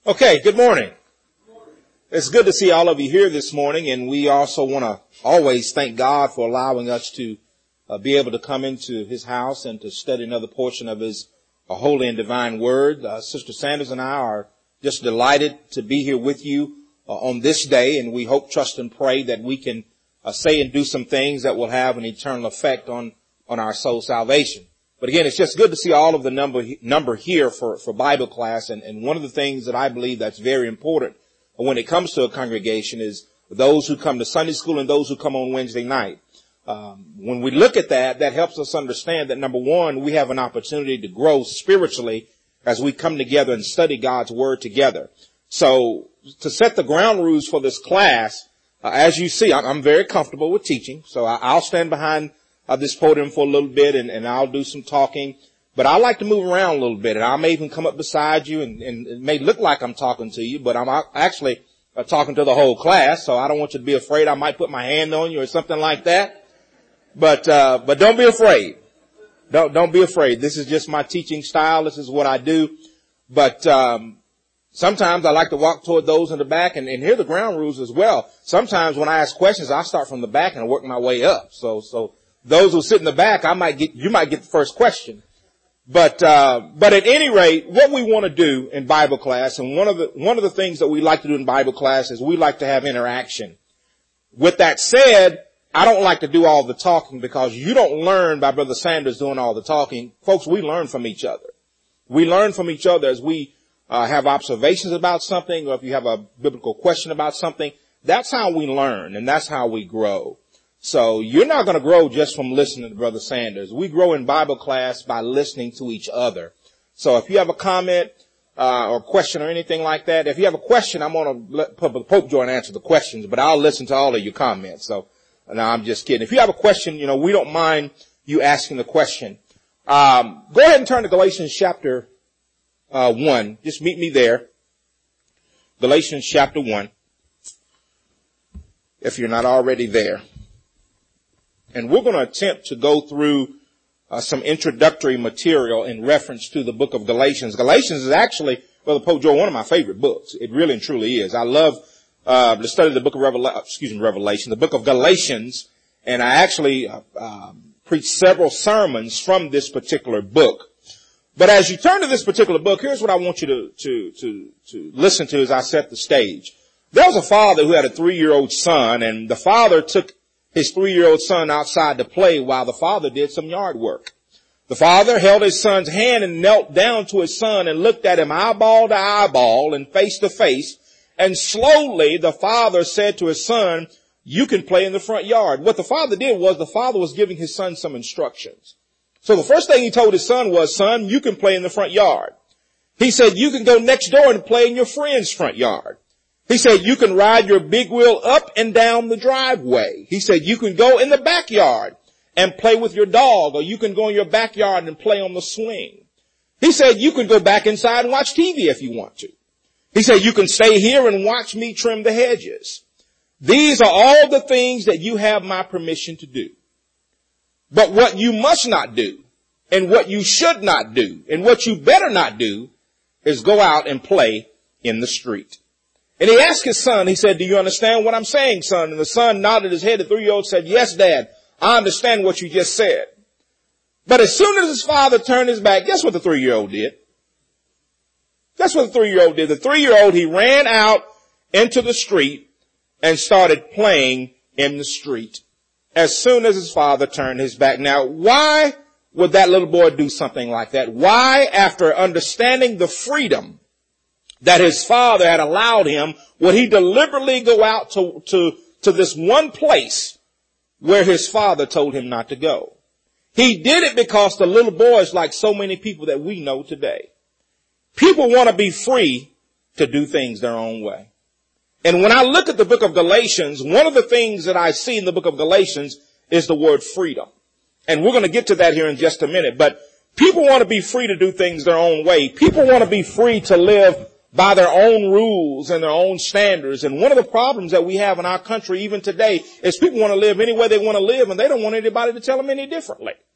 Okay, good morning. It's good to see all of you here this morning, and we also want to always thank God for allowing us to be able to come into His house and to study another portion of His holy and divine word. Sister Sanders and I are just delighted to be here with you on this day, and we hope, trust, and pray that we can say and do some things that will have an eternal effect on our soul salvation. But again, it's just good to see all of the number here for Bible class. And one of the things that I believe that's very important when it comes to a congregation is those who come to Sunday school and those who come on Wednesday night. When we look at that helps us understand that, number one, we have an opportunity to grow spiritually as we come together and study God's Word together. So to set the ground rules for this class, as you see, I'm very comfortable with teaching. So I'll stand behind this podium for a little bit and I'll do some talking, but I like to move around a little bit, and I may even come up beside you and it may look like I'm talking to you, but I'm actually talking to the whole class. So I don't want you to be afraid I might put my hand on you or something like that. But don't be afraid. Don't be afraid. This is just my teaching style. This is what I do. But, sometimes I like to walk toward those in the back and hear the ground rules as well. Sometimes when I ask questions, I start from the back and work my way up. So those who sit in the back, you might get the first question. But at any rate, what we want to do in Bible class, and one of the things that we like to do in Bible class is we like to have interaction. With that said, I don't like to do all the talking because you don't learn by Brother Sanders doing all the talking. Folks, we learn from each other. We learn from each other as we have observations about something, or if you have a biblical question about something. That's how we learn, and that's how we grow. So you're not going to grow just from listening to Brother Sanders. We grow in Bible class by listening to each other. So if you have a comment or question or anything like that, if you have a question, I'm going to let Pope Jordan answer the questions, but I'll listen to all of your comments. So no, I'm just kidding. If you have a question, we don't mind you asking the question. Go ahead and turn to Galatians chapter 1. Just meet me there. Galatians chapter 1. If you're not already there. And we're going to attempt to go through some introductory material in reference to the book of Galatians. Galatians is actually, Brother Pope Joe, one of my favorite books. It really and truly is. I love to study the book of Revelation, the book of Galatians, and I actually preached several sermons from this particular book. But as you turn to this particular book, here's what I want you to listen to as I set the stage. There was a father who had a 3-year-old son, and the father took his 3-year-old son outside to play while the father did some yard work. The father held his son's hand and knelt down to his son and looked at him eyeball to eyeball and face to face. And slowly the father said to his son, "You can play in the front yard." What the father did was the father was giving his son some instructions. So the first thing he told his son was, "Son, you can play in the front yard." He said, "You can go next door and play in your friend's front yard." He said, "You can ride your big wheel up and down the driveway." He said, "You can go in the backyard and play with your dog, or you can go in your backyard and play on the swing." He said, "You can go back inside and watch TV if you want to." He said, "You can stay here and watch me trim the hedges. These are all the things that you have my permission to do. But what you must not do, and what you should not do, and what you better not do, is go out and play in the street." And he asked his son, he said, "Do you understand what I'm saying, son?" And the son nodded his head. The 3-year-old said, "Yes, Dad, I understand what you just said." But as soon as his father turned his back, guess what the 3-year-old did? Guess what the 3-year-old did? The 3-year-old, he ran out into the street and started playing in the street as soon as his father turned his back. Now, why would that little boy do something like that? Why, after understanding the freedom that his father had allowed him, would he deliberately go out to this one place where his father told him not to go? He did it because the little boy is like so many people that we know today. People want to be free to do things their own way. And when I look at the book of Galatians, one of the things that I see in the book of Galatians is the word freedom. And we're going to get to that here in just a minute. But people want to be free to do things their own way. People want to be free to live by their own rules and their own standards. And one of the problems that we have in our country even today is people want to live any way they want to live, and they don't want anybody to tell them any differently.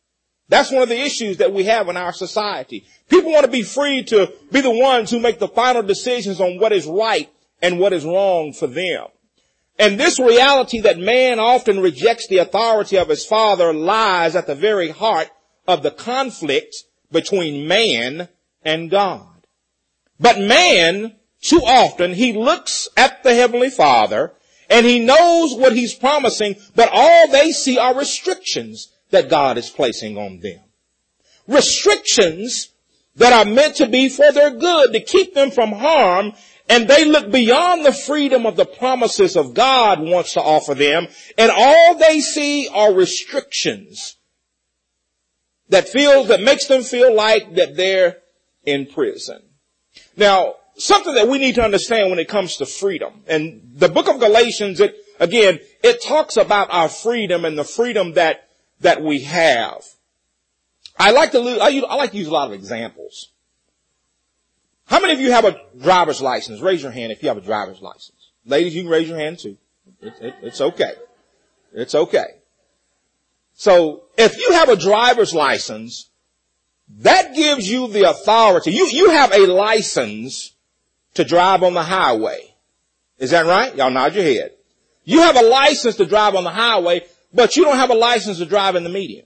That's one of the issues that we have in our society. People want to be free to be the ones who make the final decisions on what is right and what is wrong for them. And this reality that man often rejects the authority of his father lies at the very heart of the conflict between man and God. But man, too often, he looks at the Heavenly Father and he knows what he's promising, but all they see are restrictions that God is placing on them. Restrictions that are meant to be for their good, to keep them from harm, and they look beyond the freedom of the promises of God wants to offer them, and all they see are restrictions that makes them feel like that they're in prison. Now, something that we need to understand when it comes to freedom, and the book of Galatians, it talks about our freedom and the freedom that we have. I like to use a lot of examples. How many of you have a driver's license? Raise your hand if you have a driver's license. Ladies, you can raise your hand too. It's okay. It's okay. So if you have a driver's license, that gives you the authority. You have a license to drive on the highway. Is that right? Y'all nod your head. You have a license to drive on the highway, but you don't have a license to drive in the median.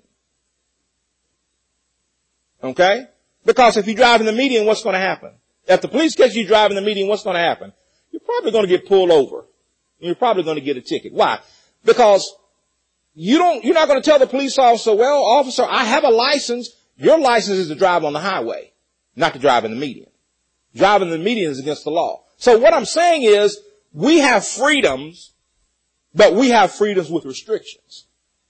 Okay? Because if you drive in the median, what's going to happen? If the police catch you driving in the median, what's going to happen? You're probably going to get pulled over. You're probably going to get a ticket. Why? Because you're not going to tell the police officer, well, officer, I have a license. Your license is to drive on the highway, not to drive in the median. Driving in the median is against the law. So what I'm saying is we have freedoms, but we have freedoms with restrictions.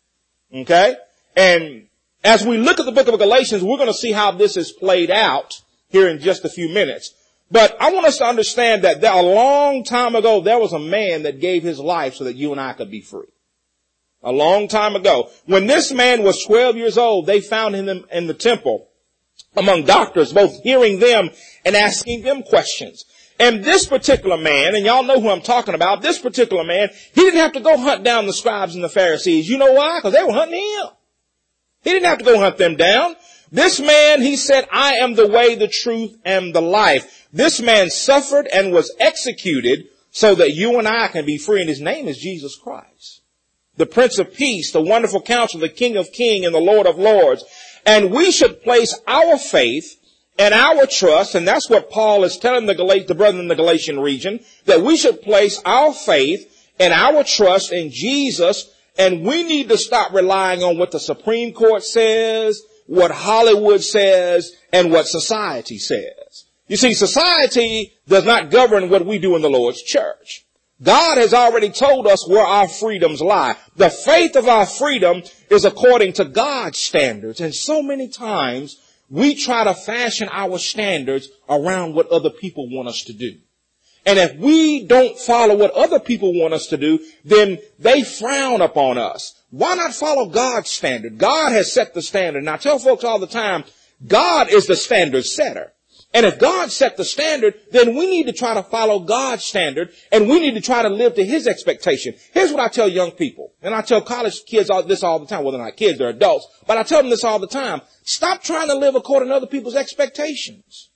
Okay? And as we look at the book of Galatians, we're going to see how this is played out here in just a few minutes. But I want us to understand that a long time ago, there was a man that gave his life so that you and I could be free. A long time ago. When this man was 12 years old, they found him in the temple among doctors, both hearing them and asking them questions. And this particular man, and y'all know who I'm talking about, this particular man, he didn't have to go hunt down the scribes and the Pharisees. You know why? Because they were hunting him. He didn't have to go hunt them down. This man, he said, I am the way, the truth, and the life. This man suffered and was executed so that you and I can be free. And his name is Jesus Christ, the Prince of Peace, the wonderful Counselor, the King of Kings, and the Lord of Lords. And we should place our faith and our trust, and that's what Paul is telling the brethren in the Galatian region, that we should place our faith and our trust in Jesus, and we need to stop relying on what the Supreme Court says, what Hollywood says, and what society says. You see, society does not govern what we do in the Lord's church. God has already told us where our freedoms lie. The faith of our freedom is according to God's standards. And so many times we try to fashion our standards around what other people want us to do. And if we don't follow what other people want us to do, then they frown upon us. Why not follow God's standard? God has set the standard. And I tell folks all the time, God is the standard setter. And if God set the standard, then we need to try to follow God's standard, and we need to try to live to his expectation. Here's what I tell young people, and I tell college kids this all the time. Well, they're not kids, they're adults, but I tell them this all the time. Stop trying to live according to other people's expectations,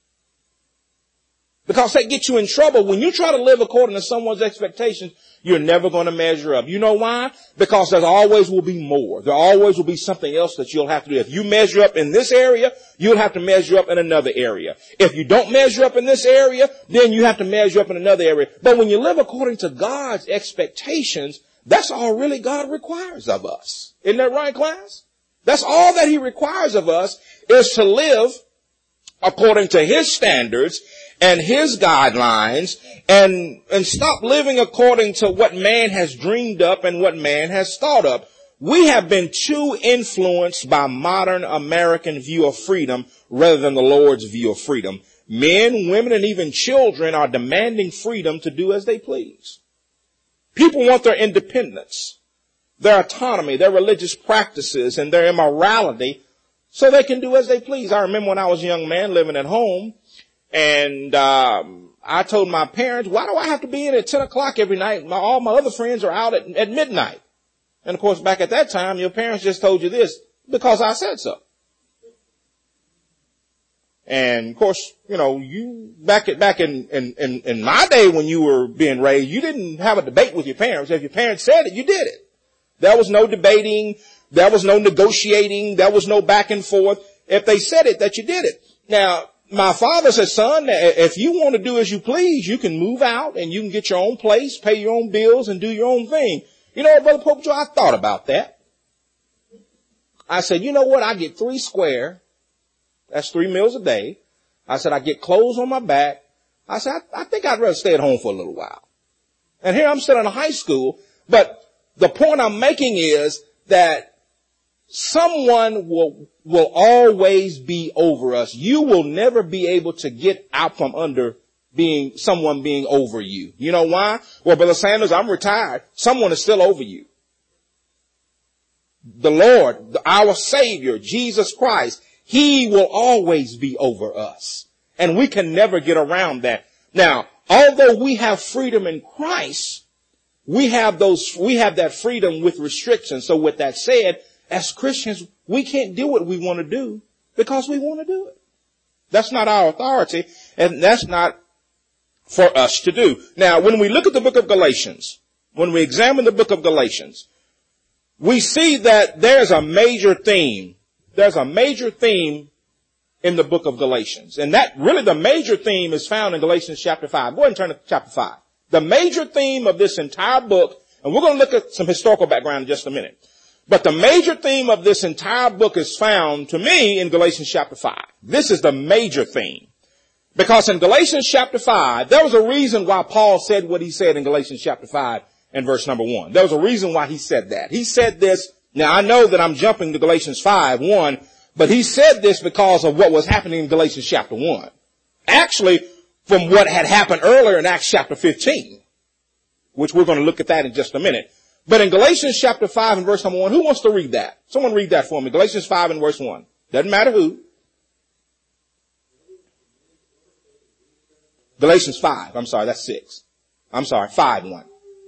because that gets you in trouble. When you try to live according to someone's expectations, you're never going to measure up. You know why? Because there always will be more. There always will be something else that you'll have to do. If you measure up in this area, you'll have to measure up in another area. If you don't measure up in this area, then you have to measure up in another area. But when you live according to God's expectations, that's all really God requires of us. Isn't that right, class? That's all that he requires of us, is to live according to his standards and his guidelines, and stop living according to what man has dreamed up and what man has thought up. We have been too influenced by modern American view of freedom rather than the Lord's view of freedom. Men, women, and even children are demanding freedom to do as they please. People want their independence, their autonomy, their religious practices, and their immorality so they can do as they please. I remember when I was a young man living at home, and I told my parents, why do I have to be in at 10 o'clock every night? All my other friends are out at midnight. And of course, back at that time, your parents just told you this because I said so. And of course, you back in my day when you were being raised, you didn't have a debate with your parents. If your parents said it, you did it. There was no debating. There was no negotiating. There was no back and forth. If they said it, that you did it. Now, my father said, son, if you want to do as you please, you can move out and you can get your own place, pay your own bills, and do your own thing. You know what, Brother Pope Joe, I thought about that. I said, you know what? I get 3 square. That's 3 meals a day. I said, I get clothes on my back. I said, I think I'd rather stay at home for a little while. And here I'm still in high school. But the point I'm making is that someone will always be over us. You will never be able to get out from under someone being over you. You know why? Well, Brother Sanders, I'm retired. Someone is still over you. The Lord, our Savior, Jesus Christ, He will always be over us. And we can never get around that. Now, although we have freedom in Christ, we have that freedom with restrictions. So with that said, as Christians, we can't do what we want to do because we want to do it. That's not our authority, and that's not for us to do. Now, when we look at the book of Galatians, when we examine the book of Galatians, we see that there's a major theme. There's a major theme in the book of Galatians. And that really the major theme is found in Galatians chapter 5. Go ahead and turn to chapter 5. The major theme of this entire book, and we're going to look at some historical background in just a minute. But the major theme of this entire book is found, to me, in Galatians chapter 5. This is the major theme. Because in Galatians chapter 5, there was a reason why Paul said what he said in Galatians chapter 5 and verse number 1. There was a reason why he said that. He said this. Now, I know that I'm jumping to Galatians 5:1, but he said this because of what was happening in Galatians chapter 1. Actually, from what had happened earlier in Acts chapter 15, which we're going to look at that in just a minute. But in Galatians chapter 5 and verse number 1, who wants to read that? Someone read that for me. Galatians 5 and verse 1. Doesn't matter who. Galatians 5. I'm sorry, that's 6. I'm sorry, 5:1.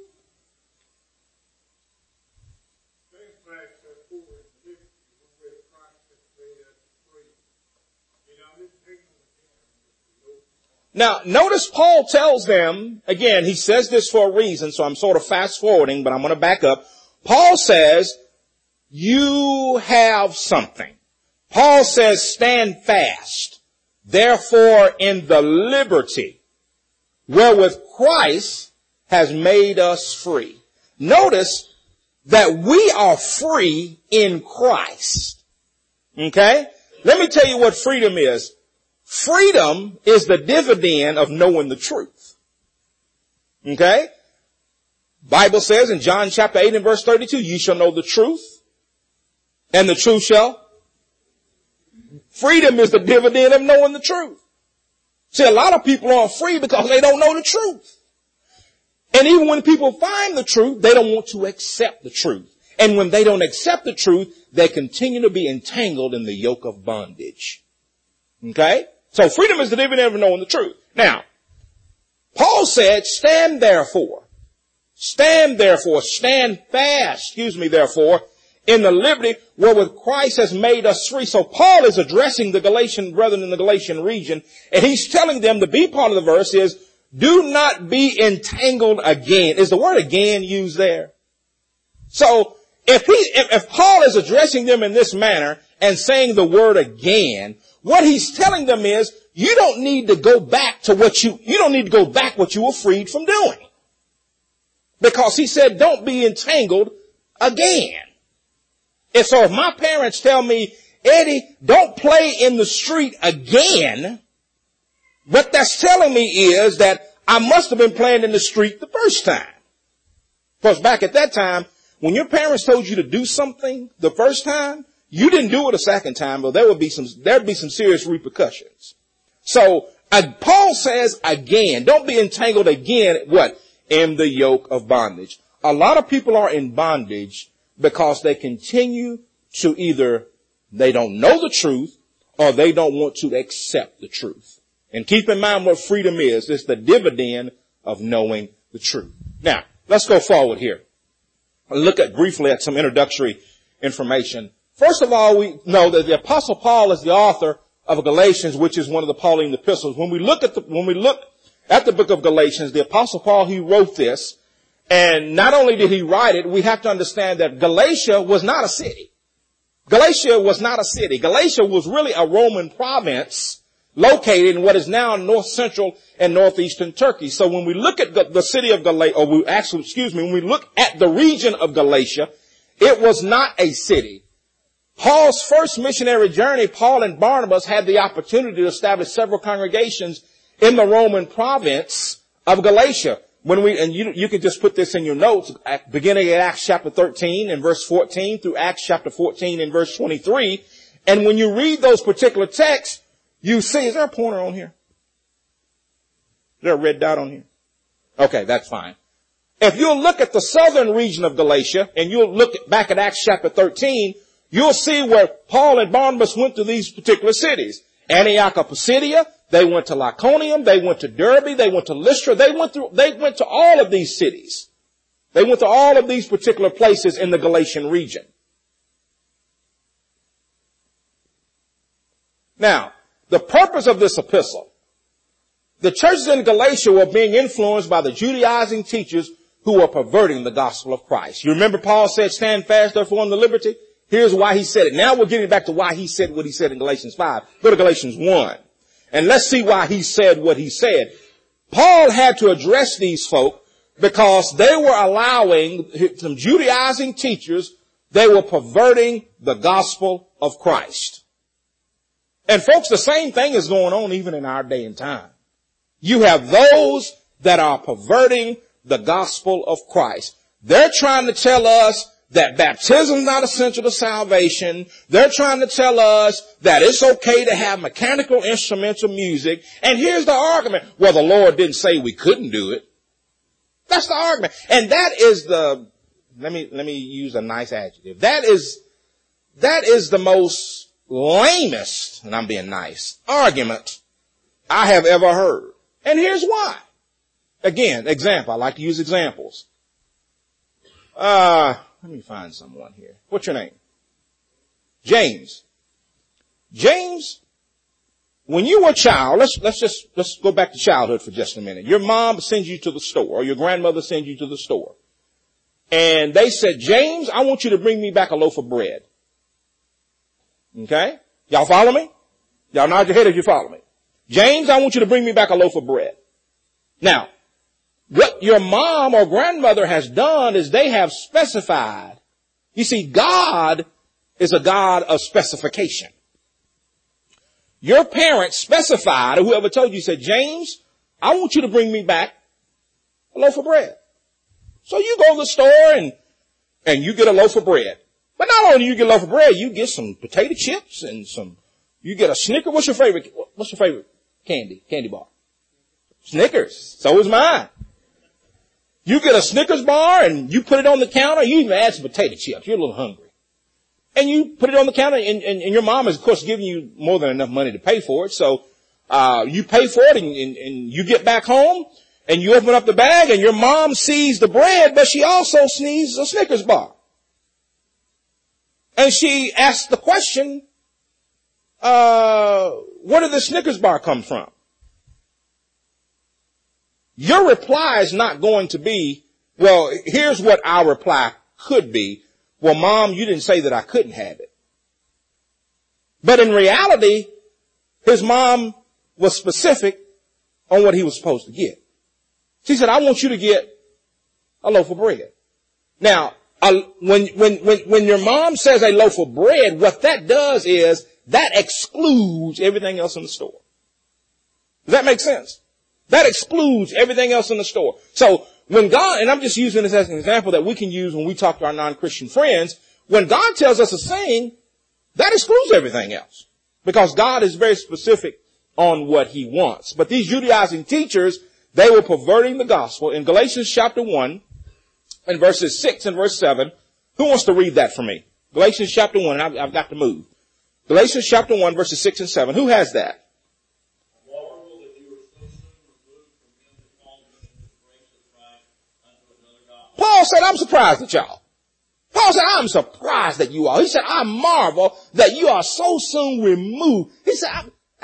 Now, notice Paul tells them, again, he says this for a reason, so I'm sort of fast forwarding, but I'm going to back up. Paul says, you have something. Paul says, stand fast, therefore in the liberty wherewith Christ has made us free. Notice that we are free in Christ. Okay? Let me tell you what freedom is. Freedom is the dividend of knowing the truth. Okay? Bible says in John chapter 8 and verse 32, you shall know the truth, and the truth shall. Freedom is the dividend of knowing the truth. See, a lot of people aren't free because they don't know the truth. And even when people find the truth, they don't want to accept the truth. And when they don't accept the truth, they continue to be entangled in the yoke of bondage. Okay? So freedom is the dividend of knowing the truth. Now, Paul said, stand fast, therefore, in the liberty wherewith Christ has made us free. So Paul is addressing the Galatian brethren in the Galatian region, and he's telling them the B part of the verse is, do not be entangled again. Is the word again used there? So if Paul is addressing them in this manner and saying the word again, what he's telling them is, you don't need to go back to what you were freed from doing. Because he said, don't be entangled again. And so if my parents tell me, Eddie, don't play in the street again, what that's telling me is that I must have been playing in the street the first time. Because back at that time, when your parents told you to do something the first time, you didn't do it a second time, but there'd be some serious repercussions. So Paul says again, don't be entangled again, what? In the yoke of bondage. A lot of people are in bondage because they continue to either they don't know the truth or they don't want to accept the truth. And keep in mind what freedom is. It's the dividend of knowing the truth. Now, let's go forward here. Look briefly at some introductory information. First of all, we know that the Apostle Paul is the author of Galatians, which is one of the Pauline epistles. When we look at the book of Galatians, the Apostle Paul, he wrote this. And not only did he write it, we have to understand that Galatia was not a city. Galatia was not a city. Galatia was really a Roman province located in what is now north central and northeastern Turkey. So when we look at the city of Galatia, when we look at the region of Galatia, it was not a city. Paul's first missionary journey, Paul and Barnabas had the opportunity to establish several congregations in the Roman province of Galatia. You can just put this in your notes, beginning at Acts chapter 13 and verse 14 through Acts chapter 14 and verse 23. And when you read those particular texts, you see, is there a pointer on here? Is there a red dot on here? Okay, that's fine. If you'll look at the southern region of Galatia and you'll look back at Acts chapter 13, you'll see where Paul and Barnabas went to these particular cities. Antioch of Pisidia, they went to Lyconium, they went to Derbe, they went to Lystra, they went to all of these cities. They went to all of these particular places in the Galatian region. Now, the purpose of this epistle, the churches in Galatia were being influenced by the Judaizing teachers who were perverting the gospel of Christ. You remember Paul said, stand fast therefore in the liberty? Here's why he said it. Now we're getting back to why he said what he said in Galatians 5. Go to Galatians 1. And let's see why he said what he said. Paul had to address these folk because they were allowing some Judaizing teachers, they were perverting the gospel of Christ. And folks, the same thing is going on even in our day and time. You have those that are perverting the gospel of Christ. They're trying to tell us that baptism is not essential to salvation. They're trying to tell us that it's okay to have mechanical instrumental music. And here's the argument. Well, the Lord didn't say we couldn't do it. That's the argument. And that is let me use a nice adjective. That is the most lamest, and I'm being nice, argument I have ever heard. And here's why. Again, example. I like to use examples. Let me find someone here. What's your name? James. James, when you were a child, let's go back to childhood for just a minute. Your mom sends you to the store, or your grandmother sends you to the store. And they said, James, I want you to bring me back a loaf of bread. Okay? Y'all follow me? Y'all nod your head if you follow me. James, I want you to bring me back a loaf of bread. Now, what your mom or grandmother has done is they have specified. You see, God is a God of specification. Your parents specified, or whoever told you said, James, I want you to bring me back a loaf of bread. So you go to the store and you get a loaf of bread. But not only do you get a loaf of bread, you get some potato chips and you get a Snickers. What's your favorite candy bar? Snickers. So is mine. You get a Snickers bar and you put it on the counter. You even add some potato chips. You're a little hungry. And you put it on the counter and your mom is, of course, giving you more than enough money to pay for it. So, you pay for it and you get back home and you open up the bag and your mom sees the bread, but she also sees a Snickers bar. And she asks the question, where did the Snickers bar come from? Your reply is not going to be, well, here's what our reply could be. Well, Mom, you didn't say that I couldn't have it. But in reality, his mom was specific on what he was supposed to get. She said, I want you to get a loaf of bread. Now, when your mom says a loaf of bread, what that does is that excludes everything else in the store. Does that make sense? That excludes everything else in the store. So when God, and I'm just using this as an example that we can use when we talk to our non-Christian friends, when God tells us a saying, that excludes everything else. Because God is very specific on what he wants. But these Judaizing teachers, they were perverting the gospel. In Galatians chapter 1, and verses 6 and verse 7, who wants to read that for me? Galatians chapter 1, I've got to move. Galatians chapter 1, verses 6 and 7. Who has that? Paul said, I'm surprised at y'all. Paul said, I'm surprised at you all. He said, I marvel that you are so soon removed. He He said,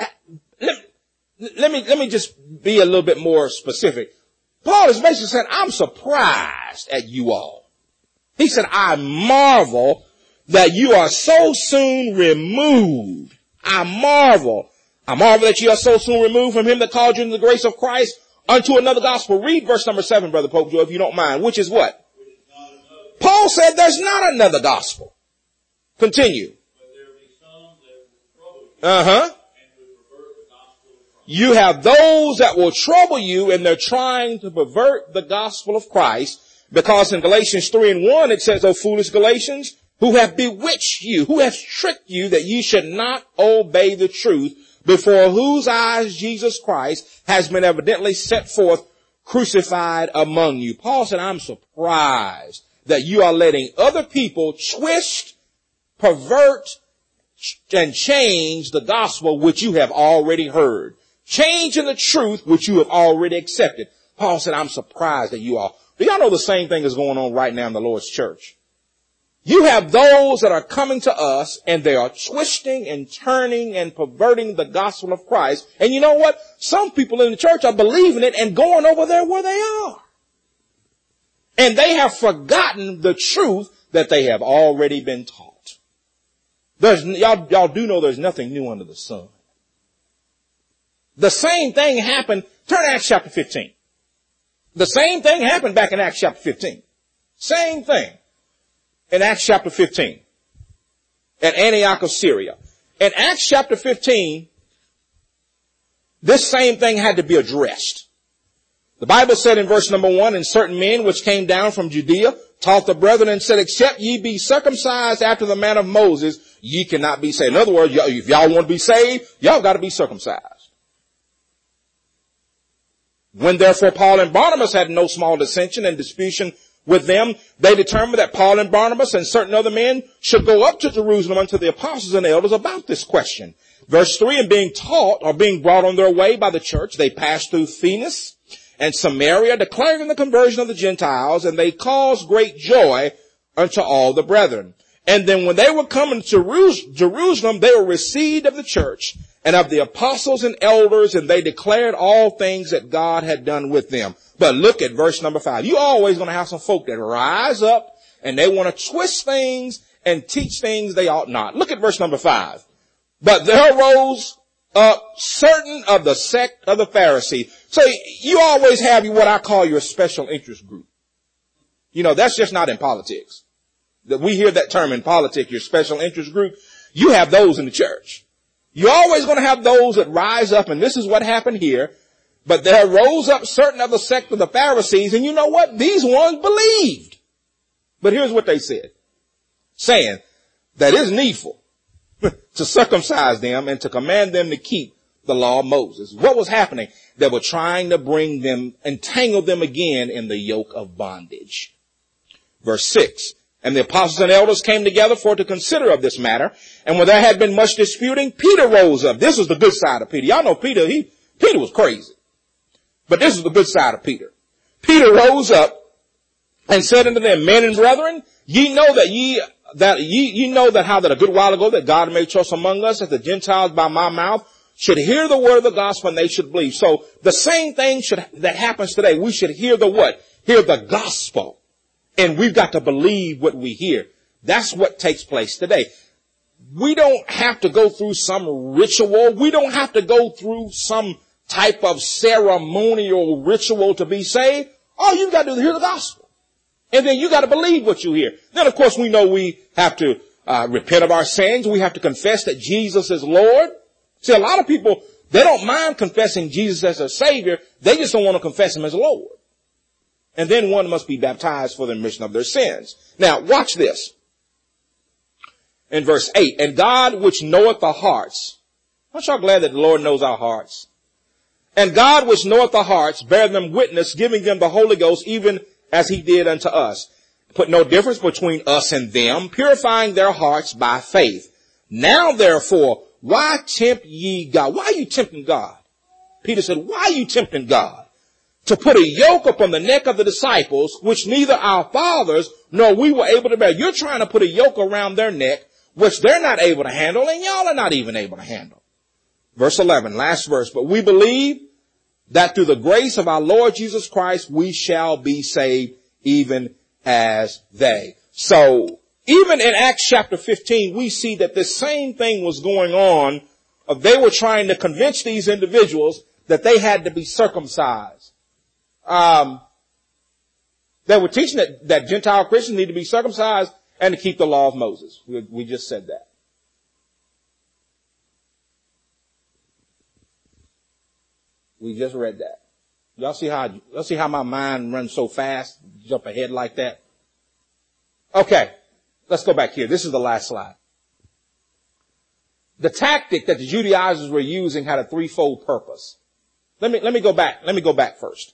let me just be a little bit more specific. Paul is basically saying, I'm surprised at you all. He said, I marvel that you are so soon removed. I marvel that you are so soon removed from him that called you in the grace of Christ unto another gospel. Read verse number 7, Brother Pope Joe, if you don't mind, which is what? Paul said there's not another gospel. Continue. You have those that will trouble you, and they're trying to pervert the gospel of Christ, because in Galatians 3:1 it says, O foolish Galatians, who have bewitched you, who have tricked you that ye should not obey the truth, before whose eyes Jesus Christ has been evidently set forth, crucified among you. Paul said, I'm surprised that you are letting other people twist, pervert, and change the gospel which you have already heard. Changing the truth which you have already accepted. Paul said, I'm surprised that you all. Do y'all know the same thing is going on right now in the Lord's church? You have those that are coming to us and they are twisting and turning and perverting the gospel of Christ. And you know what? Some people in the church are believing it and going over there where they are. And they have forgotten the truth that they have already been taught. Y'all do know there's nothing new under the sun. The same thing happened. Turn to Acts chapter 15. The same thing happened back in Acts chapter 15. Same thing. In Acts chapter 15. At Antioch of Syria. In Acts chapter 15, this same thing had to be addressed. The Bible said in verse number 1, and certain men which came down from Judea taught the brethren and said, except ye be circumcised after the manner of Moses, ye cannot be saved. In other words, if y'all want to be saved, y'all got to be circumcised. When therefore Paul and Barnabas had no small dissension and disputation with them, they determined that Paul and Barnabas and certain other men should go up to Jerusalem unto the apostles and elders about this question. Verse 3, and being taught or being brought on their way by the church, they passed through Phoenix and Samaria, declaring the conversion of the Gentiles, and they caused great joy unto all the brethren. And then when they were coming to Jerusalem, they were received of the church and of the apostles and elders, and they declared all things that God had done with them. But look at verse number 5. You're always going to have some folk that rise up and they want to twist things and teach things they ought not. Look at verse number 5. But there arose up certain of the sect of the Pharisees. So you always have what I call your special interest group. You know, that's just not in politics. We hear that term in politics, your special interest group. You have those in the church. You're always going to have those that rise up, and this is what happened here. But there rose up certain of the sect of the Pharisees, and you know what? These ones believed. But here's what they said. Saying that it's needful to circumcise them and to command them to keep the law of Moses. What was happening? They were trying to bring them, entangle them again in the yoke of bondage. Verse 6. And the apostles and elders came together for to consider of this matter. And when there had been much disputing, Peter rose up. This was the good side of Peter. Y'all know Peter, Peter was crazy. But this is the good side of Peter. Peter rose up and said unto them, men and brethren, ye know that how that a good while ago that God made choice among us that the Gentiles by my mouth should hear the word of the gospel and they should believe. So the same thing that happens today. We should hear the what? Hear the gospel. And we've got to believe what we hear. That's what takes place today. We don't have to go through some ritual. We don't have to go through some type of ceremonial ritual to be saved. All you got to do is hear the gospel. And then you got to believe what you hear. Then, of course, we know we have to repent of our sins. We have to confess that Jesus is Lord. See, a lot of people, they don't mind confessing Jesus as a Savior. They just don't want to confess Him as Lord. And then one must be baptized for the remission of their sins. Now, watch this. In verse 8, and God which knoweth the hearts. Aren't y'all glad that the Lord knows our hearts? And God which knoweth the hearts bear them witness, giving them the Holy Ghost, even as He did unto us. Put no difference between us and them, purifying their hearts by faith. Now therefore, why tempt ye God? Why are you tempting God? Peter said, why are you tempting God? To put a yoke upon the neck of the disciples, which neither our fathers nor we were able to bear. You're trying to put a yoke around their neck, which they're not able to handle, and y'all are not even able to handle. Verse 11, last verse. But we believe that through the grace of our Lord Jesus Christ, we shall be saved even as they. So even in Acts chapter 15, we see that the same thing was going on. They were trying to convince these individuals that they had to be circumcised. They were teaching that Gentile Christians need to be circumcised and to keep the law of Moses. We just said that. We just read that. Y'all see how my mind runs so fast, jump ahead like that? Okay, let's go back here. This is the last slide. The tactic that the Judaizers were using had a threefold purpose. Let me go back. Let me go back first.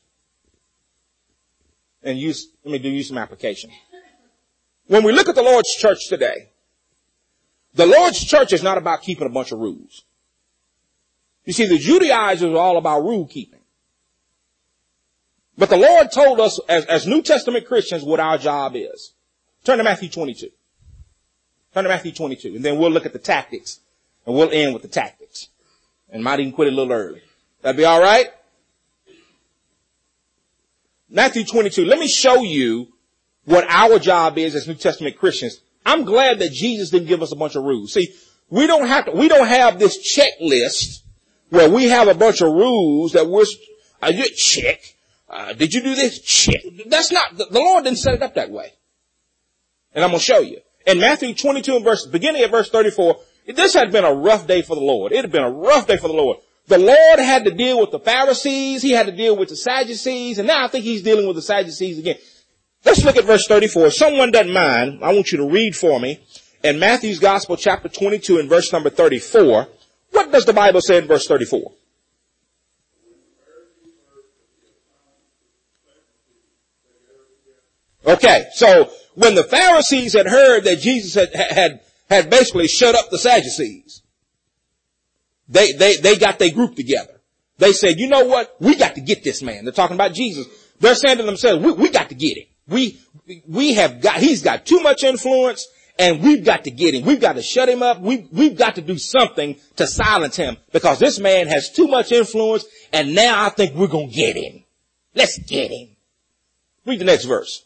And let me do some application. When we look at the Lord's church today, the Lord's church is not about keeping a bunch of rules. You see, the Judaizers are all about rule keeping. But the Lord told us as New Testament Christians what our job is. Turn to Matthew 22. Turn to Matthew 22, and then we'll look at the tactics, and we'll end with the tactics. And might even quit a little early. That'd be all right? Matthew 22. Let me show you what our job is as New Testament Christians. I'm glad that Jesus didn't give us a bunch of rules. See, we don't have this checklist where we have a bunch of rules that we're, check. Did you do this? Check. That's not, the Lord didn't set it up that way. And I'm going to show you. In Matthew 22 beginning at verse 34, this had been a rough day for the Lord. It had been a rough day for the Lord. The Lord had to deal with the Pharisees. He had to deal with the Sadducees. And now I think he's dealing with the Sadducees again. Let's look at verse 34. If someone doesn't mind, I want you to read for me in Matthew's Gospel chapter 22 and verse number 34. What does the Bible say in verse 34? Okay, so when the Pharisees had heard that Jesus had basically shut up the Sadducees, they got their group together. They said, you know what? We got to get this man. They're talking about Jesus. They're saying to themselves, we got to get him. He's got too much influence and we've got to get him. We've got to shut him up. We've got to do something to silence him because this man has too much influence and now I think we're going to get him. Let's get him. Read the next verse.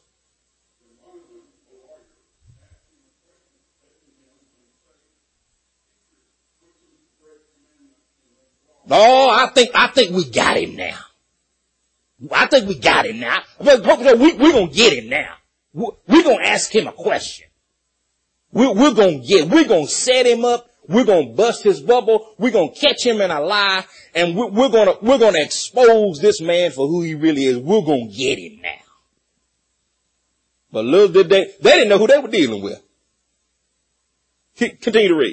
Oh, I think we got him now. I think we got him now. We're going to get him now. We're going to ask him a question. We're going to set him up. We're going to bust his bubble. We're going to catch him in a lie. And we're going to expose this man for who he really is. We're going to get him now. But little did they didn't know who they were dealing with. Continue to read.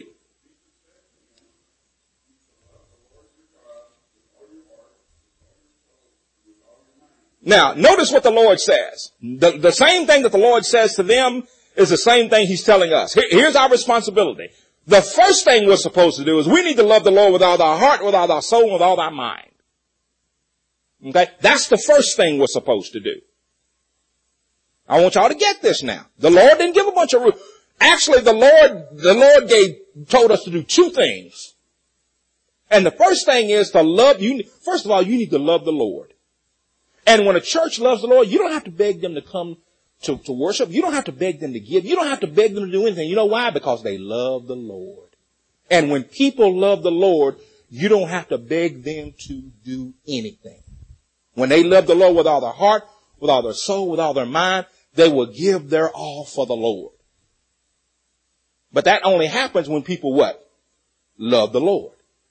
Now, notice what the Lord says. The same thing that the Lord says to them is the same thing he's telling us. Here's our responsibility. The first thing we're supposed to do is we need to love the Lord with all our heart, with all our soul, with all our mind. Okay? That's the first thing we're supposed to do. I want y'all to get this now. The Lord didn't give a bunch of rules. Actually, the Lord told us to do two things. And the first thing is to love you. First of all, you need to love the Lord. And when a church loves the Lord, you don't have to beg them to come to worship. You don't have to beg them to give. You don't have to beg them to do anything. You know why? Because they love the Lord. And when people love the Lord, you don't have to beg them to do anything. When they love the Lord with all their heart, with all their soul, with all their mind, they will give their all for the Lord. But that only happens when people what? Love the Lord.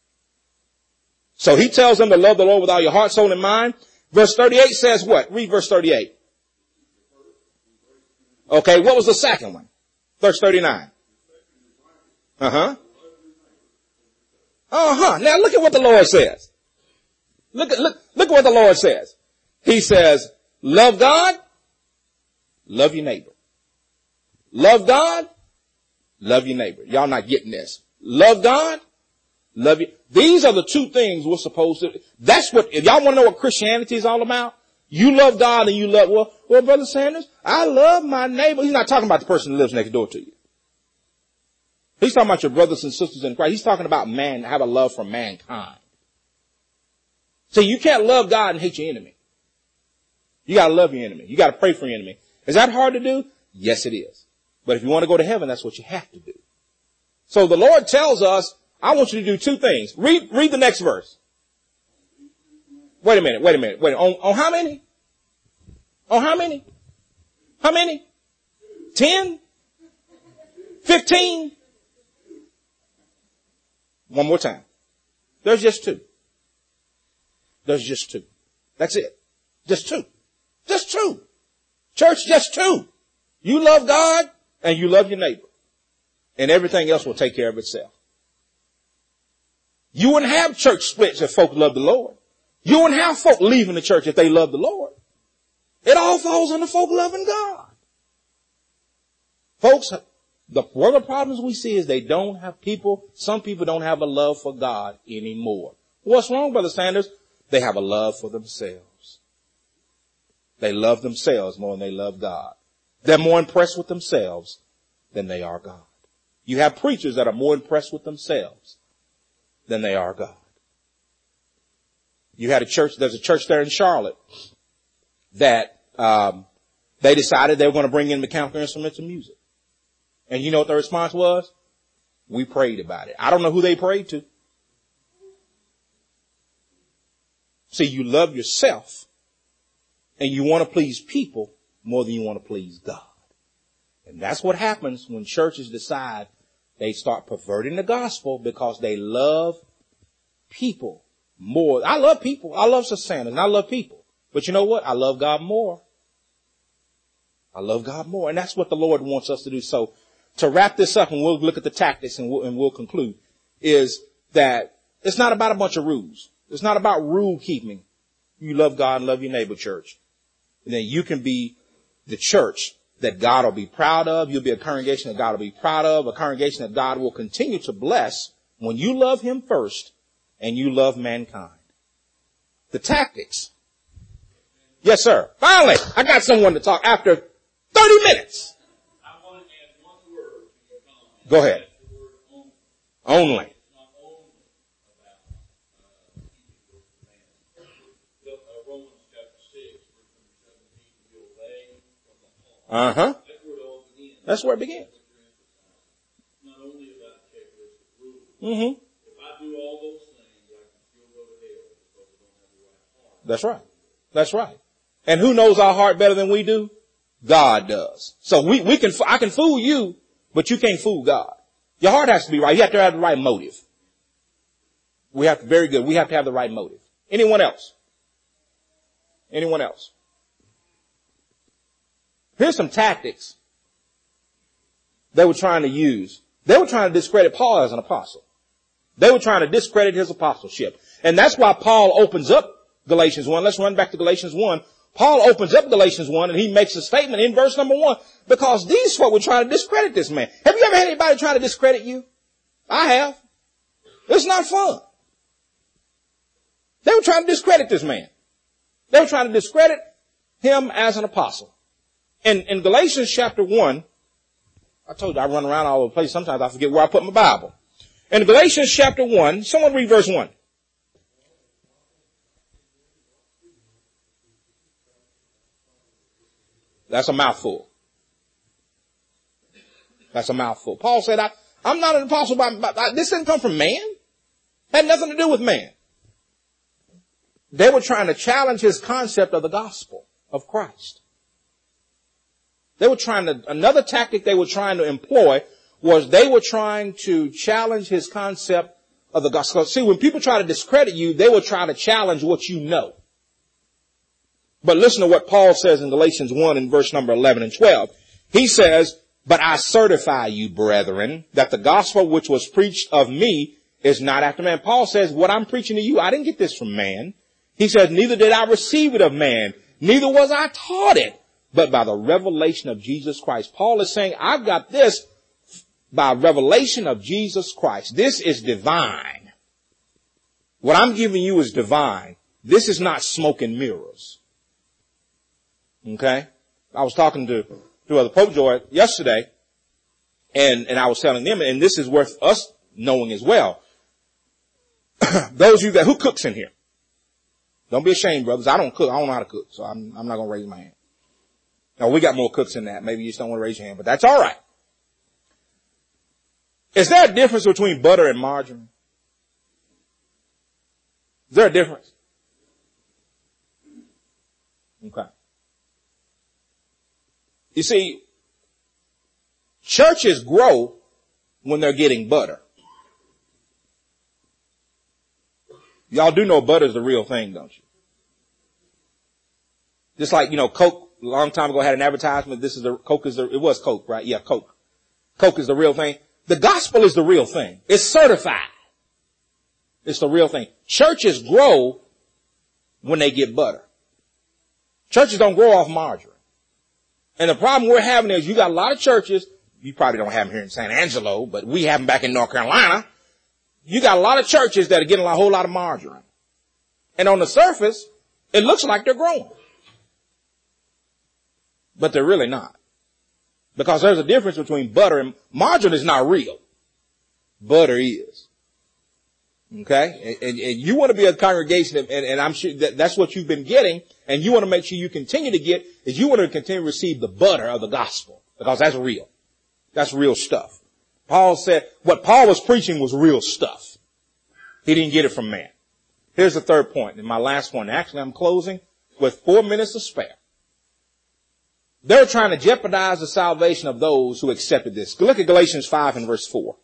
So he tells them to love the Lord with all your heart, soul, and mind. Verse 38 says what? Read verse 38. Okay, what was the second one? Verse 39. Now look at what the Lord says. Look at what the Lord says. He says, love God, love your neighbor. Love God, love your neighbor. Y'all not getting this. Love God, love you. These are the two things we're supposed to. That's what, if y'all want to know what Christianity is all about, you love God and you love, well, Brother Sanders, I love my neighbor. He's not talking about the person who lives next door to you. He's talking about your brothers and sisters in Christ. He's talking about man, have a love for mankind. See, you can't love God and hate your enemy. You gotta love your enemy. You gotta pray for your enemy. Is that hard to do? Yes, it is. But if you want to go to heaven, that's what you have to do. So the Lord tells us, I want you to do two things. Read the next verse. Wait a minute. On how many? On how many? How many? 10? 15? One more time. There's just two. There's just two. That's it. Just two. Just two. Church, just two. You love God and you love your neighbor. And everything else will take care of itself. You wouldn't have church splits if folk love the Lord. You wouldn't have folk leaving the church if they love the Lord. It all falls under folk loving God. Folks, one of the problems we see is some people don't have a love for God anymore. What's wrong, Brother Sanders? They have a love for themselves. They love themselves more than they love God. They're more impressed with themselves than they are God. You have preachers that are more impressed with themselves than they are God. There's a church there in Charlotte that they decided they were going to bring in mechanical instruments and music. And you know what the response was? We prayed about it. I don't know who they prayed to. See, you love yourself and you want to please people more than you want to please God. And that's what happens when churches decide they start perverting the gospel because they love people more. I love people. I love Sister Sanders and I love people. But you know what? I love God more. I love God more. And that's what the Lord wants us to do. So to wrap this up, and we'll look at the tactics and we'll conclude, is that it's not about a bunch of rules. It's not about rule keeping. You love God and love your neighbor, church. And then you can be the church that God will be proud of. You'll be a congregation that God will be proud of, a congregation that God will continue to bless when you love him first and you love mankind. The tactics. Yes, sir. Finally, I got someone to talk after 30 minutes. I want to add one word to your comment. Go ahead. That's the word Only. It's not only about keeping your commandments. Romans chapter 6, verse number 17, we obey from the heart. Uh-huh. That's where it all begins. That's where it begins. Not only about checklist of rules. Mm-hmm. If I do all those things, I can still go to hell because I don't have the right heart. That's right. That's right. And who knows our heart better than we do? God does. So I can fool you, but you can't fool God. Your heart has to be right. You have to have the right motive. Very good. We have to have the right motive. Anyone else? Anyone else? Here's some tactics they were trying to use. They were trying to discredit Paul as an apostle. They were trying to discredit his apostleship. And that's why Paul opens up Galatians 1. Let's run back to Galatians 1. Paul opens up Galatians 1 and he makes a statement in verse number 1 because these folk were trying to discredit this man. Have you ever had anybody try to discredit you? I have. It's not fun. They were trying to discredit this man. They were trying to discredit him as an apostle. And in Galatians chapter 1, I told you I run around all over the place. Sometimes I forget where I put my Bible. In Galatians chapter 1, someone read verse 1. That's a mouthful. That's a mouthful. Paul said, I'm not an apostle, this didn't come from man. Had nothing to do with man. They were trying to challenge his concept of the gospel of Christ. Another tactic they were trying to employ was they were trying to challenge his concept of the gospel. See, when people try to discredit you, they will try to challenge what you know. But listen to what Paul says in Galatians 1 in verse number 11 and 12. He says, but I certify you, brethren, that the gospel which was preached of me is not after man. Paul says, what I'm preaching to you, I didn't get this from man. He says, neither did I receive it of man, neither was I taught it, but by the revelation of Jesus Christ. Paul is saying, I've got this by revelation of Jesus Christ. This is divine. What I'm giving you is divine. This is not smoke and mirrors. Okay? I was talking to Brother Pope Joy yesterday, And I was telling them, and this is worth us knowing as well. Those of you who cooks in here? Don't be ashamed, brothers. I don't cook. I don't know how to cook, so I'm not going to raise my hand. Now, we got more cooks than that. Maybe you just don't want to raise your hand, but that's all right. Is there a difference between butter and margarine? Is there a difference? Okay. You see, churches grow when they're getting butter. Y'all do know butter is the real thing, don't you? Just like, Coke, a long time ago had an advertisement. It was Coke, right? Yeah, Coke. Coke is the real thing. The gospel is the real thing. It's certified. It's the real thing. Churches grow when they get butter. Churches don't grow off margarine. And the problem we're having is you got a lot of churches, you probably don't have them here in San Angelo, but we have them back in North Carolina. You got a lot of churches that are getting a whole lot of margarine. And on the surface, it looks like they're growing. But they're really not. Because there's a difference between butter and margarine is not real. Butter is. Okay? And you want to be a congregation, and I'm sure that's what you've been getting, and you want to make sure you continue to get, is you want to continue to receive the butter of the gospel. Because that's real. That's real stuff. Paul said, what Paul was preaching was real stuff. He didn't get it from man. Here's the third point, and my last one. Actually, I'm closing with 4 minutes to spare. They're trying to jeopardize the salvation of those who accepted this. Look at Galatians 5 and verse 4.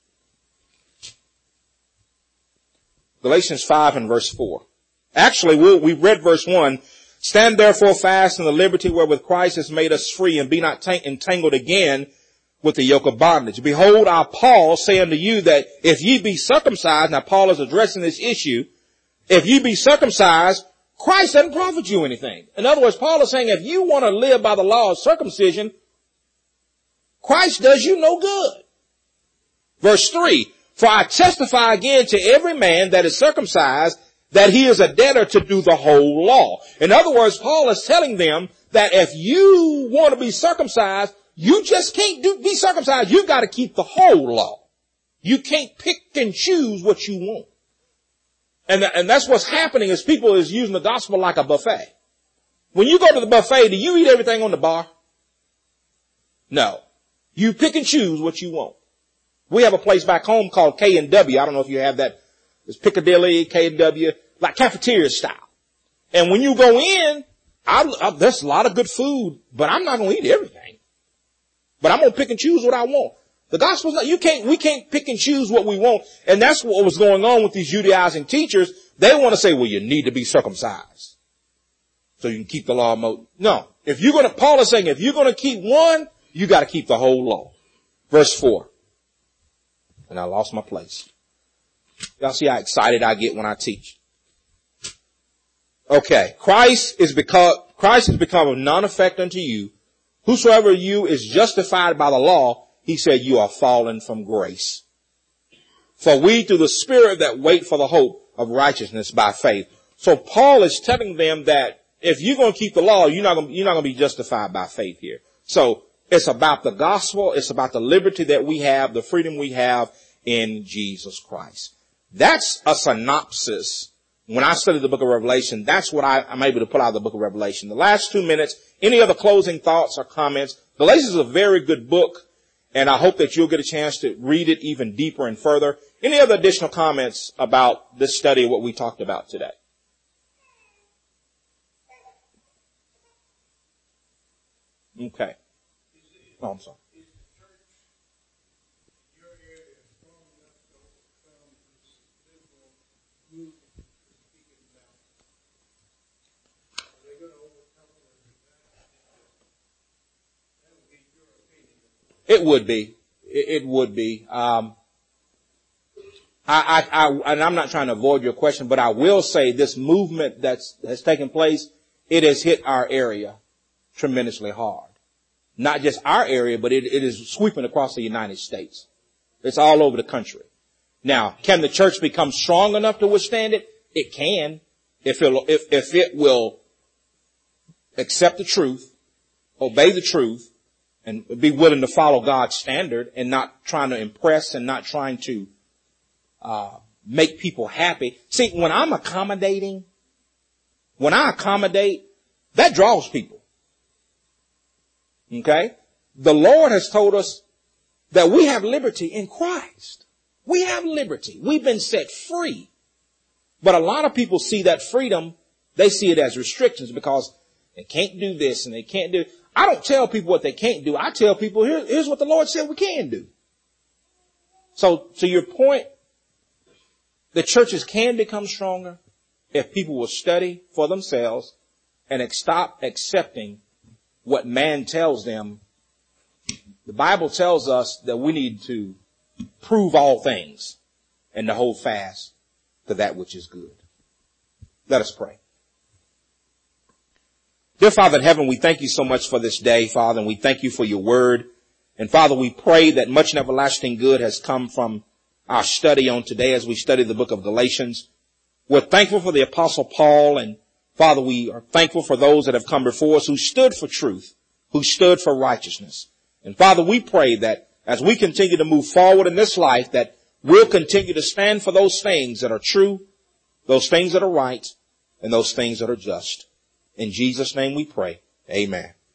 Galatians 5 and verse 4. Actually, we read verse 1. Stand therefore fast in the liberty wherewith Christ has made us free, and be not entangled again with the yoke of bondage. Behold, I, Paul, say unto you that if ye be circumcised, now Paul is addressing this issue, if ye be circumcised, Christ doesn't profit you anything. In other words, Paul is saying if you want to live by the law of circumcision, Christ does you no good. Verse 3, for I testify again to every man that is circumcised that he is a debtor to do the whole law. In other words, Paul is telling them that if you want to be circumcised, you just can't be circumcised. You've got to keep the whole law. You can't pick and choose what you want. And that's what's happening is people is using the gospel like a buffet. When you go to the buffet, do you eat everything on the bar? No. You pick and choose what you want. We have a place back home called K&W. I don't know if you have that. It's Piccadilly, K&W, like cafeteria style. And when you go in, there's a lot of good food, but I'm not going to eat everything. But I'm going to pick and choose what I want. The gospel's not, we can't pick and choose what we want. And that's what was going on with these Judaizing teachers. They want to say, well, you need to be circumcised so you can keep the law of Moses. No. Paul is saying, if you're going to keep one, you got to keep the whole law. Verse 4. And I lost my place. Y'all see how excited I get when I teach. Okay. Christ is become of none effect unto you. Whosoever you is justified by the law, he said, you are fallen from grace. For we through the Spirit that wait for the hope of righteousness by faith. So Paul is telling them that if you're going to keep the law, you're not going to be justified by faith here. So it's about the gospel. It's about the liberty that we have, the freedom we have in Jesus Christ. That's a synopsis. When I study the book of Revelation, that's what I'm able to pull out of the book of Revelation. The last 2 minutes, any other closing thoughts or comments? Galatians is a very good book. And I hope that you'll get a chance to read it even deeper and further. Any other additional comments about this study, what we talked about today? Okay. Oh, I'm sorry. It would be. It would be. And I'm not trying to avoid your question, but I will say this movement that's taken place, it has hit our area tremendously hard. Not just our area, but it is sweeping across the United States. It's all over the country. Now, can the church become strong enough to withstand it? It can, if it will accept the truth, obey the truth, and be willing to follow God's standard and not trying to impress and not trying to make people happy. See, when I accommodate, that draws people. Okay? The Lord has told us that we have liberty in Christ. We have liberty. We've been set free. But a lot of people see that freedom, they see it as restrictions because they can't do this and they can't do. I don't tell people what they can't do. I tell people, here's what the Lord said we can do. So to your point, the churches can become stronger if people will study for themselves and stop accepting what man tells them. The Bible tells us that we need to prove all things and to hold fast to that which is good. Let us pray. Dear Father in heaven, we thank you so much for this day, Father, and we thank you for your word. And Father, we pray that much and everlasting good has come from our study on today as we study the book of Galatians. We're thankful for the Apostle Paul, and Father, we are thankful for those that have come before us who stood for truth, who stood for righteousness. And Father, we pray that as we continue to move forward in this life, that we'll continue to stand for those things that are true, those things that are right, and those things that are just. In Jesus' name we pray. Amen.